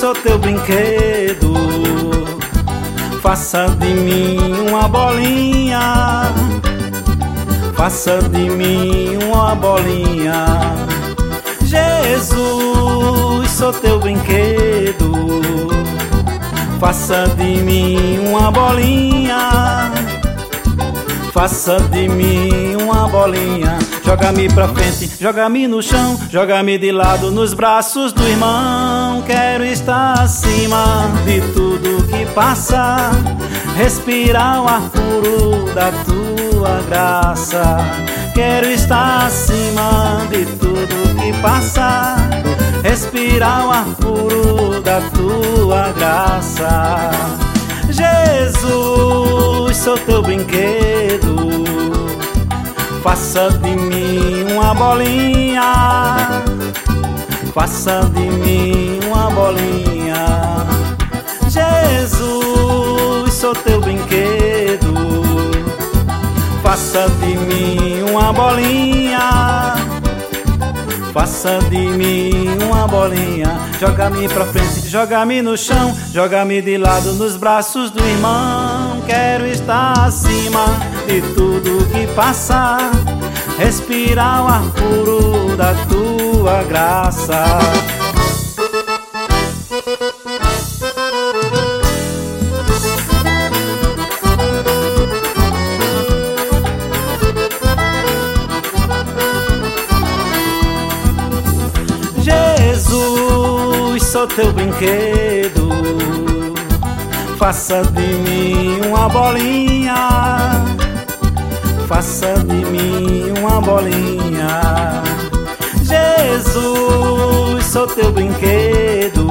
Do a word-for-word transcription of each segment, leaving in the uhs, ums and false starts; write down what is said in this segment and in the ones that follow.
sou teu brinquedo. Faça de mim uma bolinha, faça de mim uma bolinha. Jesus, sou teu brinquedo. Faça de mim uma bolinha, faça de mim uma bolinha. Joga-me pra frente, joga-me no chão, joga-me de lado nos braços do irmão. Quero estar acima de tudo que passa, respirar o ar puro da tua graça. Quero estar acima de tudo que passa, respirar o ar puro da tua graça. Jesus, sou teu brinquedo. Faça de mim uma bolinha, faça de mim uma bolinha. Jesus, sou teu brinquedo. Faça de mim uma bolinha, faça de mim uma bolinha. Joga-me pra frente, joga-me no chão, joga-me de lado nos braços do irmão. Quero estar acima de tudo que passa, respirar o ar puro da tua graça. Jesus, sou teu brinquedo. Faça de mim uma bolinha, faça de mim uma bolinha. Jesus, sou teu brinquedo.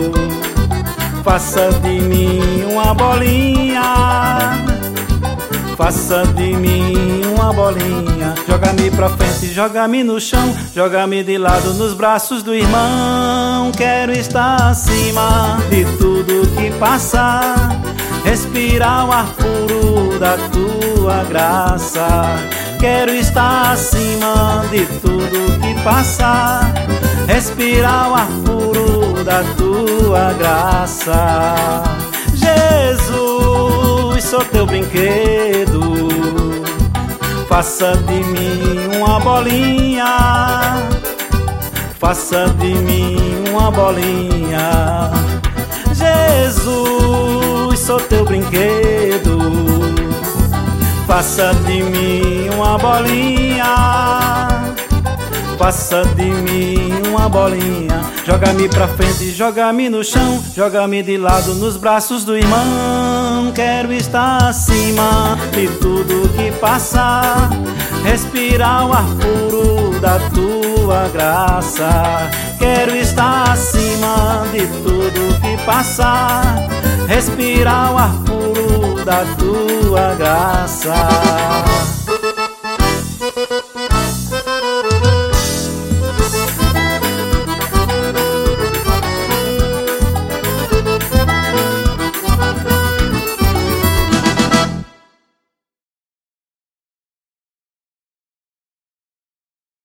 Faça de mim uma bolinha, faça de mim uma bolinha. Joga-me pra frente, joga-me no chão, joga-me de lado nos braços do irmão. Quero estar acima de tudo que passa, respirar o ar puro da tua graça. Quero estar acima de tudo que passa, respirar o ar puro da tua graça. Jesus, sou teu brinquedo. Faça de mim uma bolinha, faça de mim uma bolinha. Jesus, sou teu brinquedo. Faça de mim uma bolinha, faça de mim uma bolinha. Joga-me pra frente, joga-me no chão, joga-me de lado nos braços do irmão. Quero estar acima de tudo que passa, respirar o ar puro da tua graça. Quero estar acima de tudo que passa, respirar o ar puro da tua graça.